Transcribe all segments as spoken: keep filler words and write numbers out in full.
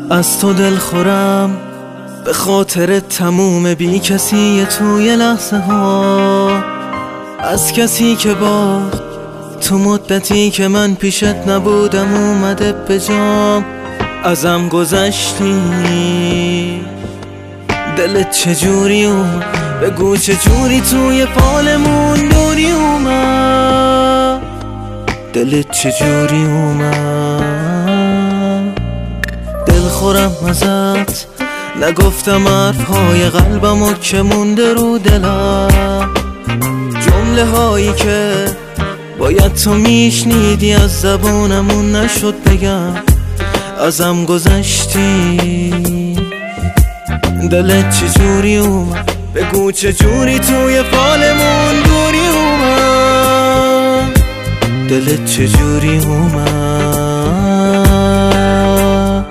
از تو دل خورم به خاطر تموم بی کسی توی لحظه ها، از کسی که باخت تو مدتی که من پیشت نبودم اومده به جام. ازم گذشتی دلت چجوری اومد، بگو چجوری توی فالمون دوری اومد، دلت چجوری اومد. دل خورم ازت نگفتم حرفهای قلبمو که مونده رو دلم، جمله هایی که باید تو میشنیدی از زبانمون نشد بگم. ازم گذشتی دلت چجوری اومد، بگو چجوری توی فالمون دوری اومد، دلت چجوری اومد.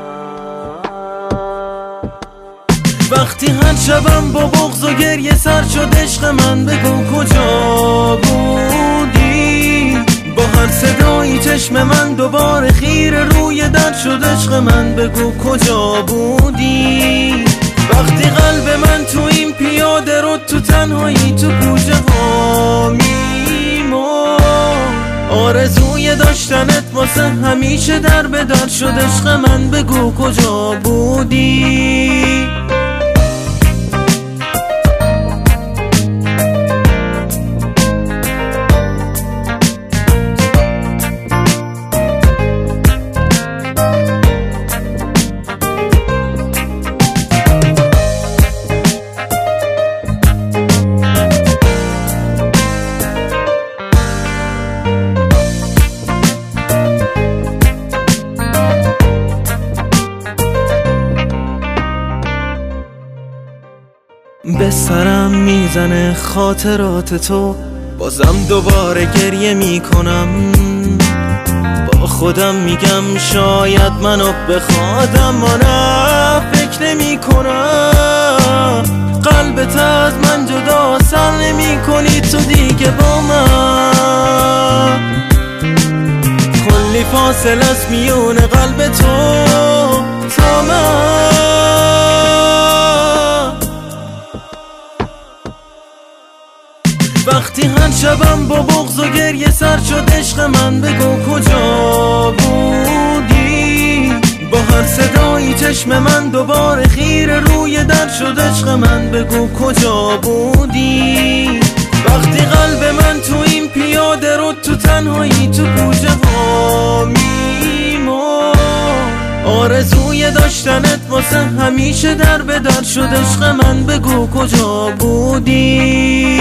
وقتی هر شبم با بغض و گریه سر شد عشق من، بگو کجا بودی؟ با هر صدایی چشم من دوباره خیره روی در شد عشق من، بگو کجا بودی؟ وقتی قلب من تو این پیاده رو تو تنهایی تو کوچه ها میمون، آرزوی داشتنت واسه همیشه در به در شد عشق من، بگو کجا بودی؟ به سرم میزنه خاطرات تو، بازم دوباره گریه میکنم. با خودم میگم شاید منو بخوادم، ما نه فکر نمی کنم. قلبت از من جدا سر نمی کنی تو دیگه با من، کلی فاصله است میون قلب تو تا من. وقتی هر شبم با بغض و گریه سر شد عشق من، بگو کجا بودی؟ با هر صدایی چشم من دوباره خیره روی در شد عشق من، بگو کجا بودی؟ وقتی قلب من تو این پیاده رو تو تنهایی تو کوچه ها میمون، آرزوی داشتنت واسه همیشه در به در شد عشق من، بگو کجا بودی؟